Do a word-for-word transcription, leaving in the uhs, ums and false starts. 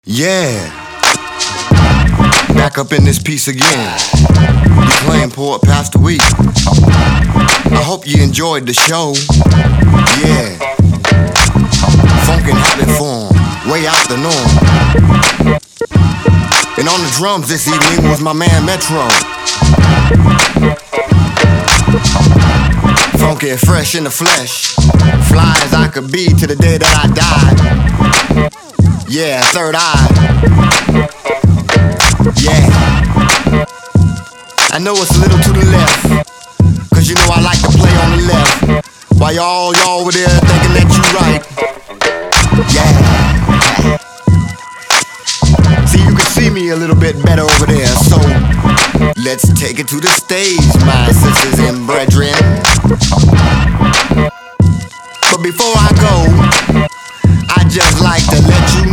Yeah, back up in this piece again. You playing Poet Pastor Week. I hope you enjoyed the show. Yeah, funkin' habit form, way out the norm. And on the drums this evening was my man Metro. Funky and fresh in the flesh, fly as I could be to the day that I died. Yeah, third eye. Yeah, I know it's a little to the left, cause you know I like to play on the left, while y'all, y'all over there thinking that you right. Yeah. See, you can see me a little bit better over there, so let's take it to the stage, my sisters and brethren. But before I go, I just like to let you